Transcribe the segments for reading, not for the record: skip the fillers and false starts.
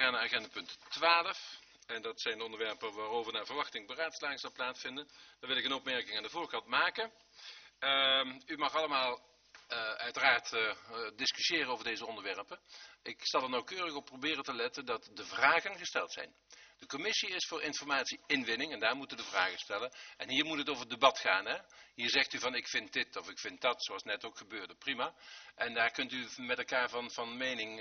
gaan naar agendapunt 12. En dat zijn onderwerpen waarover naar verwachting beraadslaging zal plaatsvinden. Dan wil ik een opmerking aan de voorkant maken. U mag allemaal uiteraard discussiëren over deze onderwerpen. Ik zal er nauwkeurig op proberen te letten dat de vragen gesteld zijn. De commissie is voor informatie-inwinning en daar moeten de vragen stellen. En hier moet het over het debat gaan. Hè? Hier zegt u van ik vind dit of ik vind dat, zoals net ook gebeurde. Prima. En daar kunt u met elkaar van mening,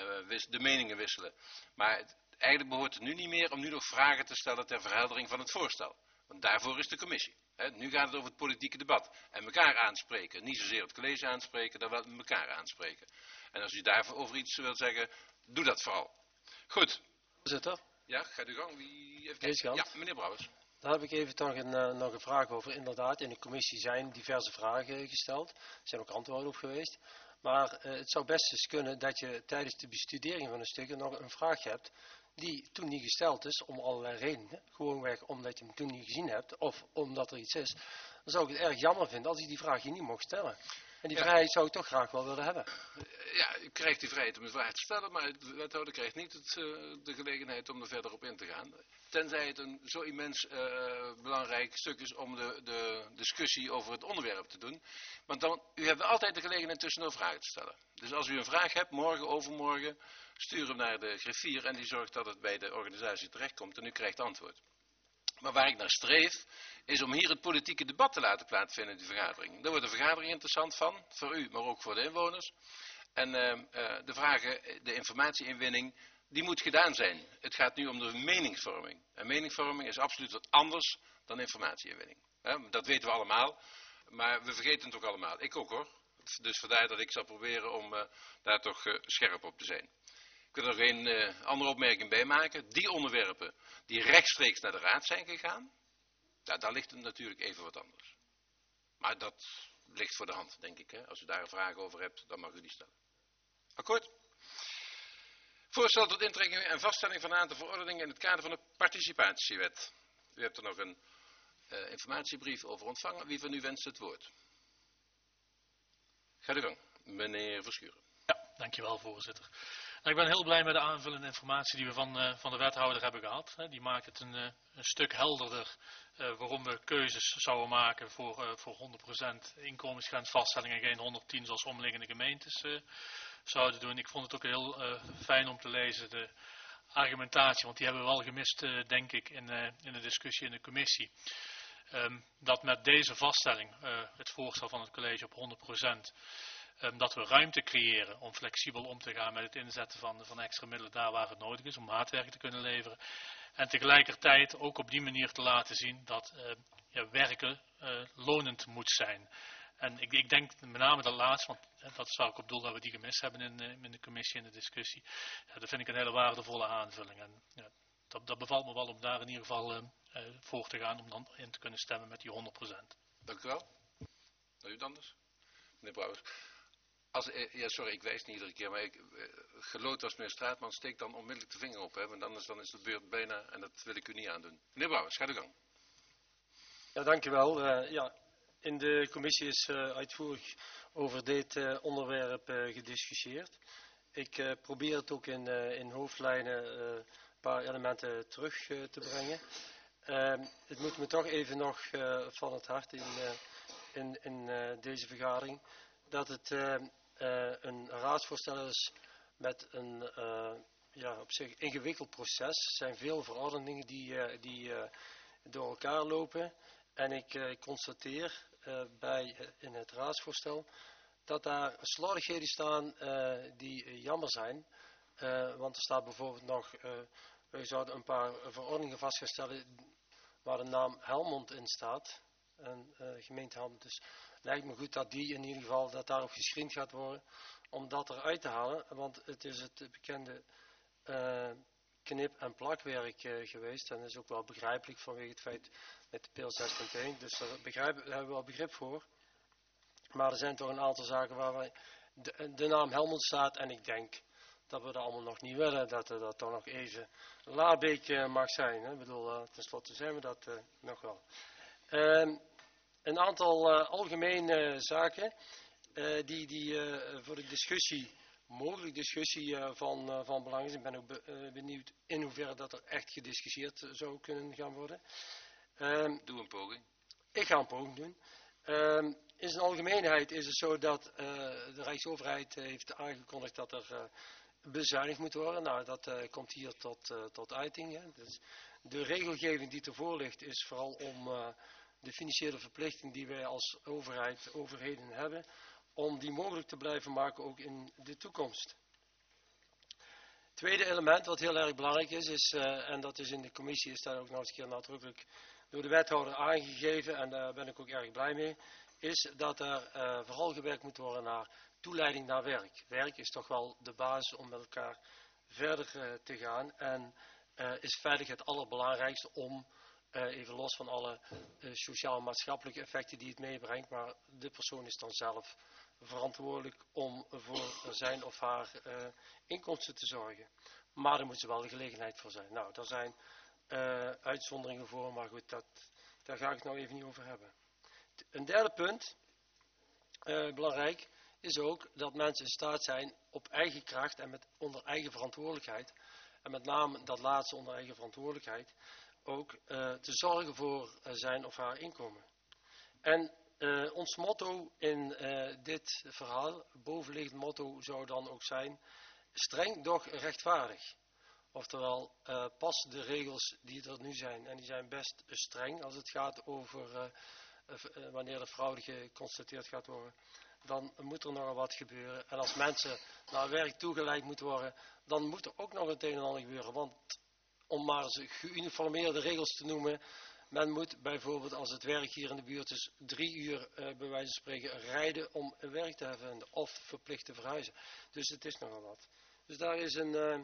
de meningen wisselen. Maar eigenlijk behoort het nu niet meer om nu nog vragen te stellen ter verheldering van het voorstel. Want daarvoor is de commissie. Nu gaat het over het politieke debat. En elkaar aanspreken. Niet zozeer het college aanspreken, dan wel elkaar aanspreken. En als u daarover iets wilt zeggen, doe dat vooral. Goed. Voorzitter. Ja, gaat u gang. Wie heeft Deze kant. Ja, meneer Brouwers. Daar heb ik even nog een vraag over. Inderdaad, in de commissie zijn diverse vragen gesteld. Er zijn ook antwoorden op geweest. Maar het zou best eens kunnen dat je tijdens de bestudering van een stuk nog een vraag hebt die toen niet gesteld is, om allerlei redenen. Gewoonweg omdat je hem toen niet gezien hebt, of omdat er iets is. Dan zou ik het erg jammer vinden als ik die vraag hier niet mocht stellen. En die vrijheid zou ik toch graag wel willen hebben. Ja, u krijgt die vrijheid om de vraag te stellen, maar de wethouder krijgt niet de gelegenheid om er verder op in te gaan. Tenzij het een zo immens belangrijk stuk is om de discussie over het onderwerp te doen. Want dan, u hebt altijd de gelegenheid tussendoor vragen te stellen. Dus als u een vraag hebt, morgen, overmorgen, stuur hem naar de griffier en die zorgt dat het bij de organisatie terechtkomt en u krijgt antwoord. Maar waar ik naar streef, is om hier het politieke debat te laten plaatsvinden in die vergadering. Daar wordt de vergadering interessant van, voor u, maar ook voor de inwoners. En de vragen, de informatieinwinning, die moet gedaan zijn. Het gaat nu om de meningsvorming. En meningsvorming is absoluut wat anders dan informatieinwinning. Dat weten we allemaal, maar we vergeten het ook allemaal. Ik ook hoor. Dus vandaar dat ik zal proberen om daar toch scherp op te zijn. Ik wil er nog een andere opmerking bij maken. Die onderwerpen die rechtstreeks naar de raad zijn gegaan, daar ligt het natuurlijk even wat anders. Maar dat ligt voor de hand, denk ik. Hè? Als u daar een vraag over hebt, dan mag u die stellen. Akkoord? Voorstel tot intrekking en vaststelling van een aantal verordeningen in het kader van de participatiewet. U hebt er nog een informatiebrief over ontvangen. Wie van u wenst het woord? Ga de gang. Meneer Verschuren. Ja, dankjewel voorzitter. Ik ben heel blij met de aanvullende informatie die we van de wethouder hebben gehad. Die maakt het een stuk helderder waarom we keuzes zouden maken voor 100% inkomensgrensvaststelling en geen 110 zoals omliggende gemeentes zouden doen. Ik vond het ook heel fijn om te lezen de argumentatie, want die hebben we wel gemist denk ik in de discussie in de commissie. Dat met deze vaststelling, het voorstel van het college op 100%, dat we ruimte creëren om flexibel om te gaan met het inzetten van extra middelen daar waar het nodig is om maatwerk te kunnen leveren. En tegelijkertijd ook op die manier te laten zien dat werken lonend moet zijn. En ik denk met name dat laatste, want dat zou ik op doel dat we die gemist hebben in de commissie in de discussie. Ja, dat vind ik een hele waardevolle aanvulling. En dat bevalt me wel om daar in ieder geval voor te gaan om dan in te kunnen stemmen met die 100%. Dank u wel. Nog iets anders? Meneer Brouwers. Ja, sorry, ik wijs niet iedere keer, maar geloot als meneer Straatman, steekt dan onmiddellijk de vinger op, hè, want anders dan is de beurt bijna, en dat wil ik u niet aandoen. Meneer Brouwers, ga de gang. Ja, dankjewel. In de commissie is uitvoerig over dit onderwerp gediscussieerd. Ik probeer het ook in hoofdlijnen een paar elementen terug te brengen. Het moet me toch even nog van het hart in deze vergadering dat het een raadsvoorstel is met een op zich ingewikkeld proces. Er zijn veel verordeningen die door elkaar lopen. En ik constateer in het raadsvoorstel dat daar slordigheden staan die jammer zijn. Want er staat bijvoorbeeld nog, we zouden een paar verordeningen vast gaan stellen waar de naam Helmond in staat. En gemeente Helmond. Dus lijkt me goed dat die in ieder geval, dat daarop gescreend gaat worden om dat eruit te halen. Want het is het bekende knip- en plakwerk geweest. En dat is ook wel begrijpelijk vanwege het feit met de PL 6.1. Dus daar hebben we wel begrip voor. Maar er zijn toch een aantal zaken waar de naam Helmond staat. En ik denk dat we dat allemaal nog niet willen. Dat dat toch nog even Laarbeek mag zijn. Hè? Ik bedoel, tenslotte zijn we dat nog wel. Een aantal algemene zaken die voor de discussie mogelijk discussie van belang is. Ik ben ook benieuwd in hoeverre dat er echt gediscussieerd zou kunnen gaan worden. Doe een poging. Ik ga een poging doen. In zijn algemeenheid is het zo dat de Rijksoverheid heeft aangekondigd dat er bezuinigd moet worden. Nou, dat komt hier tot uiting. Hè. Dus de regelgeving die ervoor ligt is vooral om de financiële verplichting die wij als overheden hebben, om die mogelijk te blijven maken ook in de toekomst. Tweede element wat heel erg belangrijk is, en dat is in de commissie, is daar ook nog eens een keer nadrukkelijk door de wethouder aangegeven, en daar ben ik ook erg blij mee, is dat er vooral gewerkt moet worden naar toeleiding naar werk. Werk is toch wel de basis om met elkaar verder te gaan en is feitelijk het allerbelangrijkste om, even los van alle sociaal-maatschappelijke effecten die het meebrengt, maar de persoon is dan zelf verantwoordelijk om voor zijn of haar inkomsten te zorgen. Maar daar moet ze wel de gelegenheid voor zijn. Nou, daar zijn uitzonderingen voor, maar goed, daar ga ik het nou even niet over hebben. Een derde punt, belangrijk, is ook dat mensen in staat zijn op eigen kracht en onder eigen verantwoordelijkheid, en met name dat laatste onder eigen verantwoordelijkheid, ook te zorgen voor zijn of haar inkomen. En ons motto in dit verhaal, bovenliggend motto zou dan ook zijn, streng doch rechtvaardig. Oftewel, pas de regels die er nu zijn, en die zijn best streng als het gaat over wanneer er fraude geconstateerd gaat worden, dan moet er nogal wat gebeuren. En als mensen naar werk toegeleid moeten worden, dan moet er ook nog het een en ander gebeuren. Want om maar eens geuniformeerde regels te noemen, men moet bijvoorbeeld als het werk hier in de buurt is 3 uur bij wijze van spreken rijden om werk te hebben of verplicht te verhuizen. Dus het is nogal wat. Dus daar is een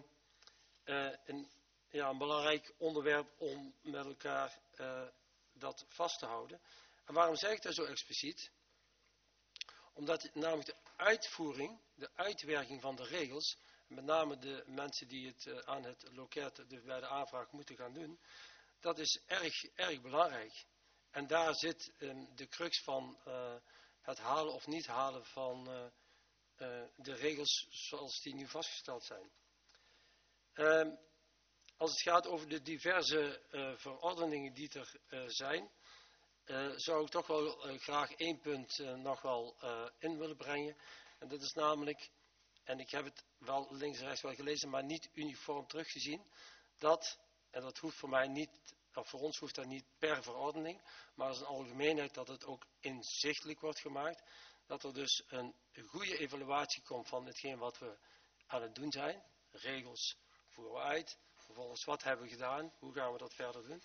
belangrijk onderwerp om met elkaar dat vast te houden. En waarom zeg ik dat zo expliciet? Omdat namelijk de uitvoering, de uitwerking van de regels, met name de mensen die het aan het loket bij de aanvraag moeten gaan doen, dat is erg belangrijk. En daar zit de crux van het halen of niet halen van de regels zoals die nu vastgesteld zijn. Als het gaat over de diverse verordeningen die er zijn, zou ik toch wel graag 1 punt nog wel in willen brengen. En dat is namelijk, en ik heb het wel links en rechts wel gelezen, maar niet uniform teruggezien, en dat hoeft voor mij niet, of voor ons hoeft dat niet per verordening, maar als een algemeenheid dat het ook inzichtelijk wordt gemaakt, dat er dus een goede evaluatie komt van hetgeen wat we aan het doen zijn. Regels voeren we uit, vervolgens wat hebben we gedaan, hoe gaan we dat verder doen.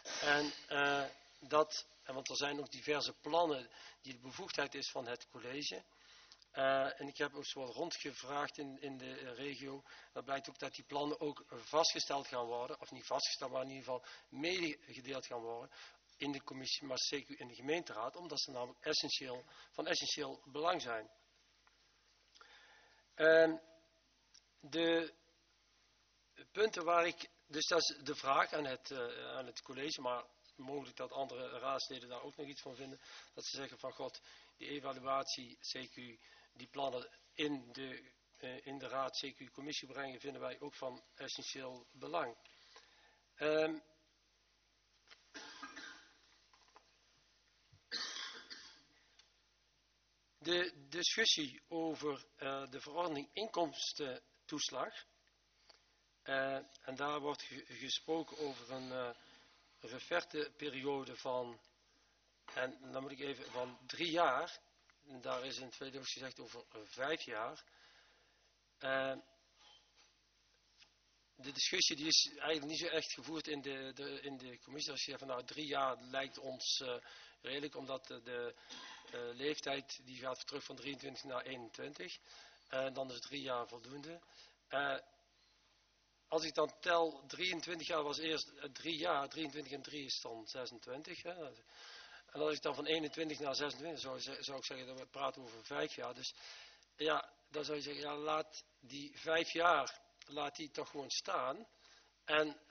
Want er zijn ook diverse plannen die de bevoegdheid is van het college. En ik heb ook zo wat rondgevraagd in de regio. Dat blijkt ook dat die plannen ook vastgesteld gaan worden. Of niet vastgesteld, maar in ieder geval meegedeeld gaan worden. In de commissie, maar zeker in de gemeenteraad. Omdat ze namelijk van essentieel belang zijn. De punten waar ik... Dus dat is de vraag aan het college. Maar mogelijk dat andere raadsleden daar ook nog iets van vinden. Dat ze zeggen van god, die evaluatie, CQ, die plannen in de raad, CQ, commissie brengen, vinden wij ook van essentieel belang. De discussie over de verordening inkomstentoeslag. En daar wordt gesproken over een referteperiode van, en dan moet ik even, van 3 jaar. En daar is in het verleden ook gezegd over 5 jaar. De discussie die is eigenlijk niet zo echt gevoerd in de commissie. Als je zegt van nou 3 jaar lijkt ons redelijk, omdat de leeftijd die gaat terug van 23 naar 21. Dan is 3 jaar voldoende. Als ik dan tel, 23 jaar was eerst 3 jaar, 23 en 3 is dan 26. Hè? En als ik dan van 21 naar 26, zou ik zeggen dat we praten over 5 jaar. Dus ja, dan zou je zeggen, ja, laat die 5 jaar, laat die toch gewoon staan. En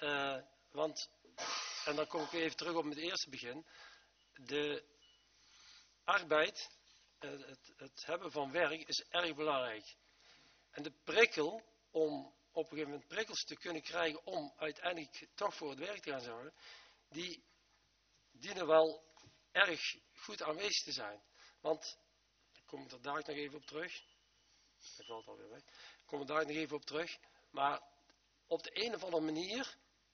dan kom ik weer even terug op het eerste begin. De arbeid, het hebben van werk is erg belangrijk. En de prikkel om op een gegeven moment prikkels te kunnen krijgen om uiteindelijk toch voor het werk te gaan zorgen, die dienen wel erg goed aanwezig te zijn. Want, ik kom er daar nog even op terug. Ik valt alweer weg. Ik kom er daar nog even op terug. Maar op de een of andere manier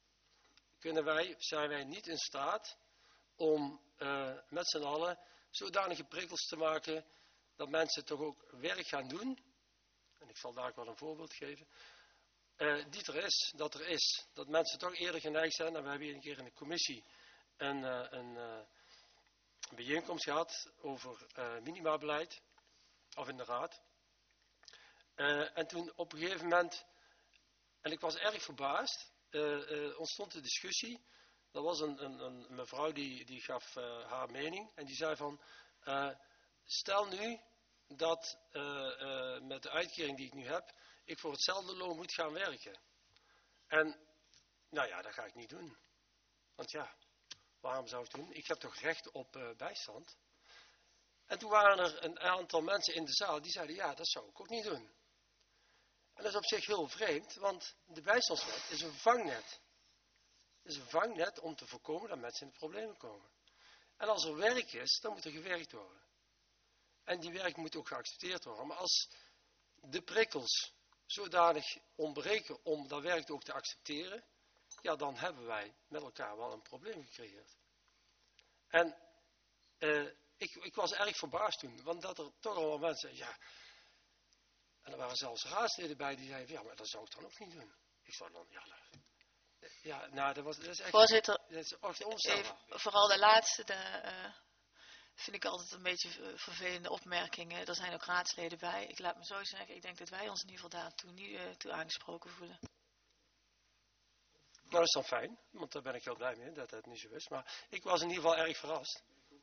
zijn wij niet in staat om met z'n allen zodanige prikkels te maken dat mensen toch ook werk gaan doen. En ik zal daar ook wel een voorbeeld geven. Dat er is. Dat mensen toch eerder geneigd zijn. En we hebben hier een keer in de commissie een bijeenkomst gehad over minimabeleid. Of in de raad. En toen op een gegeven moment, en ik was erg verbaasd, ontstond de discussie. Er was een mevrouw die gaf haar mening. En die zei van, stel nu dat met de uitkering die ik nu heb, ik voor hetzelfde loon moet gaan werken. En, nou ja, dat ga ik niet doen. Want ja, waarom zou ik het doen? Ik heb toch recht op bijstand? En toen waren er een aantal mensen in de zaal die zeiden, ja, dat zou ik ook niet doen. En dat is op zich heel vreemd, want de bijstandswet is een vangnet. Het is een vangnet om te voorkomen dat mensen in de problemen komen. En als er werk is, dan moet er gewerkt worden. En die werk moet ook geaccepteerd worden. Maar als de prikkels zodanig ontbreken om dat werk ook te accepteren, ja, dan hebben wij met elkaar wel een probleem gecreëerd. En ik was erg verbaasd toen, want dat er toch al mensen, ja, en er waren zelfs raadsleden bij die zeiden, ja, maar dat zou ik dan ook niet doen. Ik zou dan, ja, nou, dat is echt... Voorzitter, dat is echt onvoorstelbaar. vooral de laatste, vind ik altijd een beetje vervelende opmerkingen. Er zijn ook raadsleden bij. Ik laat me zo zeggen, ik denk dat wij ons in ieder geval daartoe niet toe aangesproken voelen. Nou, dat is dan fijn, want daar ben ik heel blij mee dat het niet zo is. Maar ik was in ieder geval erg verrast.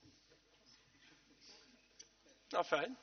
Nou, fijn.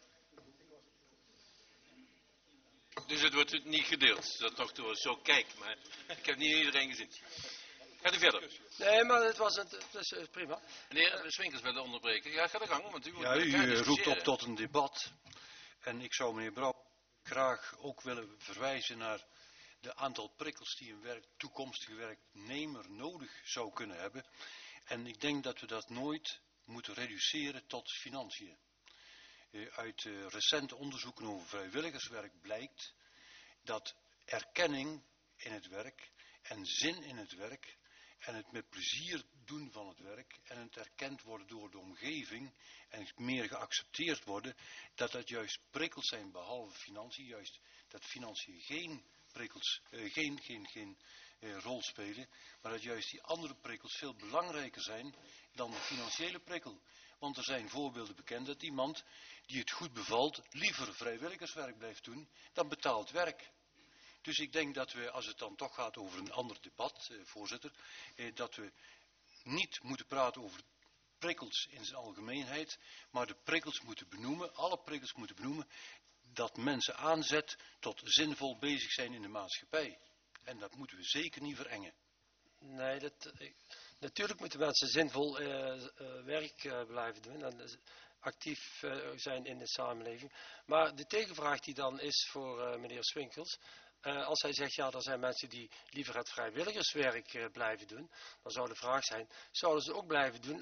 Dus het wordt niet gedeeld, dat nog door zo kijkt, maar ik heb niet iedereen gezien. Gaat u verder? Nee, maar het is prima. Meneer Swinkels wilde onderbreken. Ja, ga de gang, want u moet Ja, met elkaar u roept discussiëren. op tot een debat. En ik zou meneer Brouw graag ook willen verwijzen naar de aantal prikkels die een toekomstige werknemer nodig zou kunnen hebben. En ik denk dat we dat nooit moeten reduceren tot financiën. Uit recente onderzoeken over vrijwilligerswerk blijkt dat erkenning in het werk en zin in het werk en het met plezier doen van het werk en het erkend worden door de omgeving en het meer geaccepteerd worden, dat dat juist prikkels zijn behalve financiën, juist dat financiën geen prikkels, geen rol spelen, maar dat juist die andere prikkels veel belangrijker zijn dan de financiële prikkel. Want er zijn voorbeelden bekend dat iemand die het goed bevalt liever vrijwilligerswerk blijft doen dan betaald werk. Dus ik denk dat we, als het dan toch gaat over een ander debat, voorzitter, dat we niet moeten praten over prikkels in zijn algemeenheid, maar de prikkels moeten benoemen, alle prikkels moeten benoemen, dat mensen aanzet tot zinvol bezig zijn in de maatschappij. En dat moeten we zeker niet verengen. Nee, natuurlijk moeten mensen zinvol werk blijven doen en actief zijn in de samenleving. Maar de tegenvraag die dan is voor meneer Swinkels, als hij zegt, ja, er zijn mensen die liever het vrijwilligerswerk blijven doen, dan zou de vraag zijn, zouden ze ook blijven doen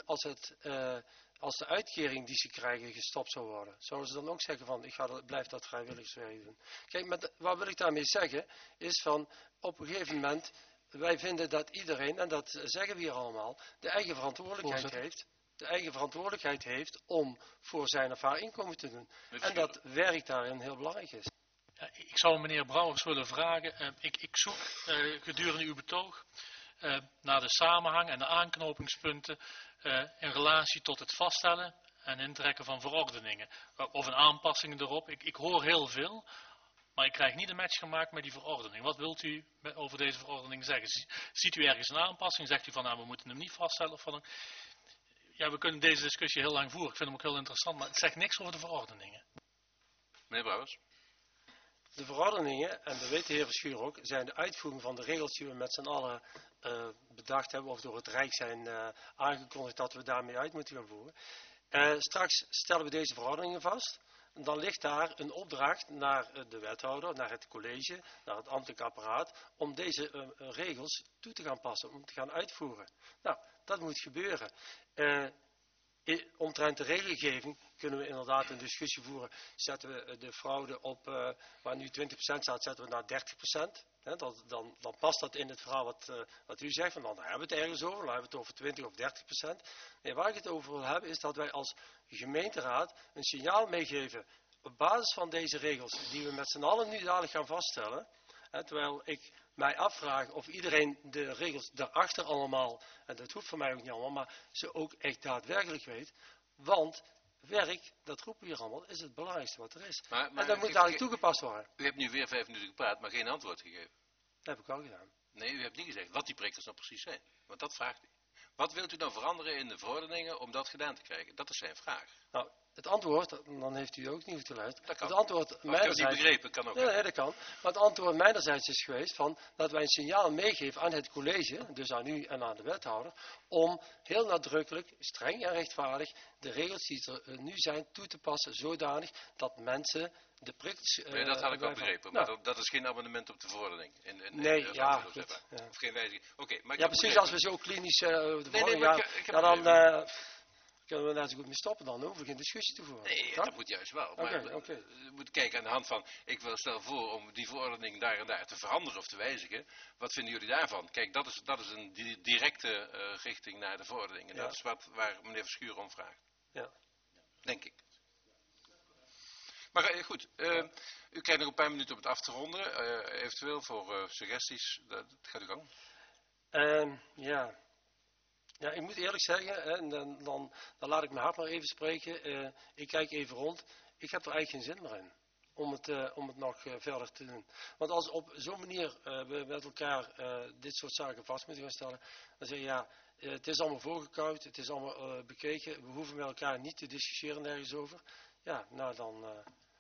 als de uitkering die ze krijgen gestopt zou worden? Zouden ze dan ook zeggen van, blijf dat vrijwilligerswerk doen? Kijk, wat wil ik daarmee zeggen, is van, op een gegeven moment, wij vinden dat iedereen, en dat zeggen we hier allemaal, de eigen verantwoordelijkheid heeft om voor zijn of haar inkomen te doen. En dat werk daarin heel belangrijk is. Ja, ik zou meneer Brouwers willen vragen, ik zoek gedurende uw betoog naar de samenhang en de aanknopingspunten in relatie tot het vaststellen en intrekken van verordeningen. Of een aanpassing erop. Ik hoor heel veel, maar ik krijg niet een match gemaakt met die verordening. Wat wilt u over deze verordening zeggen? Ziet u ergens een aanpassing? Zegt u van, nou, we moeten hem niet vaststellen? Of van ja, we kunnen deze discussie heel lang voeren. Ik vind hem ook heel interessant, maar het zegt niks over de verordeningen. Meneer Brouwers? De verordeningen, en dat weet de heer Verschuur ook, zijn de uitvoering van de regels die we met z'n allen bedacht hebben, of door het Rijk zijn aangekondigd dat we daarmee uit moeten gaan voeren. Straks stellen we deze verordeningen vast. dan ligt daar een opdracht naar de wethouder, naar het college, naar het ambtelijk apparaat, om deze regels toe te gaan passen, om te gaan uitvoeren. Nou, dat moet gebeuren. Omtrent de regelgeving kunnen we inderdaad een discussie voeren. Zetten we de fraude op, waar nu 20% staat, zetten we naar 30%. Hè, dan past dat in het verhaal wat u zegt, want dan hebben we het ergens over. Dan hebben we het over 20 of 30%. Nee, waar ik het over wil hebben, is dat wij als gemeenteraad een signaal meegeven op basis van deze regels, die we met z'n allen nu dadelijk gaan vaststellen. Hè, terwijl ik mij afvraag of iedereen de regels daarachter allemaal, en dat hoeft voor mij ook niet allemaal, maar ze ook echt daadwerkelijk weet. Want werk, dat roepen we hier allemaal, is het belangrijkste wat er is. Maar en dat moet dadelijk toegepast worden. U hebt nu weer 5 minuten gepraat, maar geen antwoord gegeven. Dat heb ik al gedaan. Nee, u hebt niet gezegd wat die prikkels nou precies zijn. Want dat vraagt u. Wat wilt u dan veranderen in de verordeningen om dat gedaan te krijgen? Dat is zijn vraag. Nou, het antwoord, dan heeft u ook niet goed geluisterd. Dat kan. Het antwoord Maar ik heb het niet begrepen, kan ook. Nee, dat kan. Maar het antwoord mijnerzijds is geweest van dat wij een signaal meegeven aan het college, dus aan u en aan de wethouder, om heel nadrukkelijk, streng en rechtvaardig de regels die er nu zijn toe te passen, zodanig dat mensen de prikkels... Nee, dat had ik wel begrepen, nou, maar dat is geen abonnement op de verordening. Nee, ja, goed, ja. Of geen wijziging. Oké, maar ja, precies, als we zo klinisch de verordening maar gaan, ik heb dan kunnen we net zo goed mee stoppen, dan hoeven we geen discussie te voeren. Nee, dat moet juist wel. Maar we moeten kijken aan de hand van, ik stel voor om die verordening daar en daar te veranderen of te wijzigen. Wat vinden jullie daarvan? Kijk, dat is een directe richting naar de verordening. En dat is waar meneer Verschuren om vraagt. Ja. Denk ik. Maar goed, u krijgt nog een paar minuten om het af te ronden. Eventueel voor suggesties. Gaat u gang. Ja, ik moet eerlijk zeggen, hè, dan laat ik mijn hart maar even spreken. Ik kijk even rond. Ik heb er eigenlijk geen zin meer in om het nog verder te doen. Want als op zo'n manier we met elkaar dit soort zaken vast moeten gaan stellen, dan zeg je ja, het is allemaal voorgekoud, het is allemaal bekeken, we hoeven met elkaar niet te discussiëren nergens over. Ja, nou dan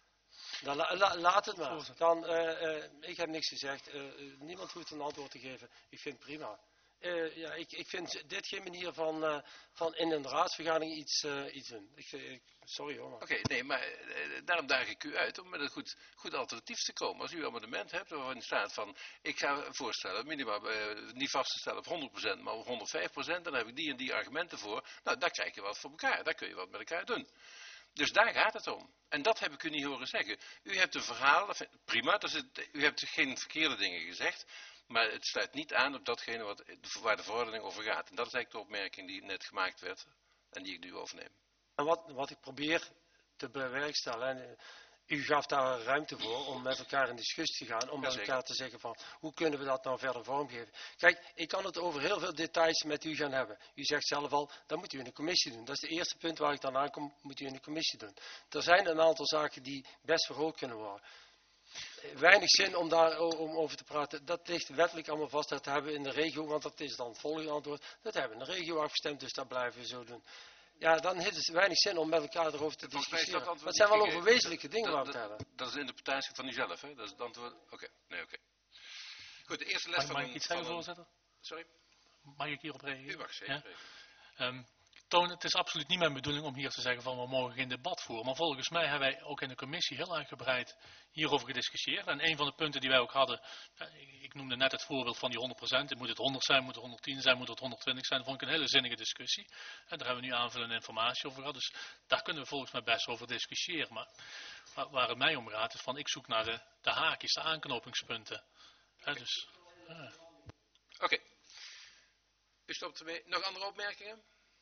laat het maar. Ik heb niks gezegd, niemand hoeft een antwoord te geven. Ik vind het prima. Ik vind dit geen manier van in een raadsvergadering iets doen. Sorry hoor. Oké, nee, maar daarom daag ik u uit om met een goed alternatief te komen. Als u een amendement hebt waarin staat van, ik ga voorstellen, minimaal niet vast te stellen op 100%, maar op 105%, dan heb ik die en die argumenten voor. Nou, daar krijg je wat voor elkaar, daar kun je wat met elkaar doen. Dus daar gaat het om. En dat heb ik u niet horen zeggen. U hebt een verhaal, prima, u hebt geen verkeerde dingen gezegd. Maar het sluit niet aan op datgene waar de verordening over gaat. En dat is eigenlijk de opmerking die net gemaakt werd en die ik nu overneem. En wat ik probeer te bewerkstelligen, en u gaf daar ruimte voor om met elkaar in discussie te gaan, om met elkaar te zeggen van hoe kunnen we dat nou verder vormgeven. Kijk, ik kan het over heel veel details met u gaan hebben. U zegt zelf al, dat moet u in de commissie doen. Dat is het eerste punt waar ik dan aankom, moet u in de commissie doen. Er zijn een aantal zaken die best verhoogd kunnen worden. Weinig zin om daar over te praten. Dat ligt wettelijk allemaal vast. Dat hebben we in de regio, want dat is dan het volgende antwoord. Dat hebben we in de regio afgestemd, dus dat blijven we zo doen. Ja, dan heeft het weinig zin om met elkaar erover te discussiëren. Maar het zijn wel over wezenlijke dingen waar we het hebben. Dat is de interpretatie van uzelf, hè? Dat is het antwoord. Oké. Goed, de eerste les Mag ik iets zeggen, voorzitter? Sorry? Mag ik hierop reageren? U mag zeker. Ja? Toon, het is absoluut niet mijn bedoeling om hier te zeggen van we mogen geen debat voeren. Maar volgens mij hebben wij ook in de commissie heel uitgebreid hierover gediscussieerd. En een van de punten die wij ook hadden, ik noemde net het voorbeeld van die 100%. Moet het 100 zijn, moet het 110 zijn, moet het 120 zijn. Dat vond ik een hele zinnige discussie. En daar hebben we nu aanvullende informatie over gehad. Dus daar kunnen we volgens mij best over discussiëren. Maar waar het mij om gaat is van ik zoek naar de haakjes, de aanknopingspunten. Dus, Oké. U stopt ermee. Nog andere opmerkingen?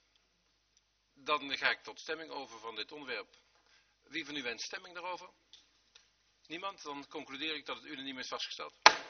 Dan ga ik tot stemming over van dit onderwerp. Wie van u wenst stemming daarover? Niemand? Dan concludeer ik dat het unaniem is vastgesteld.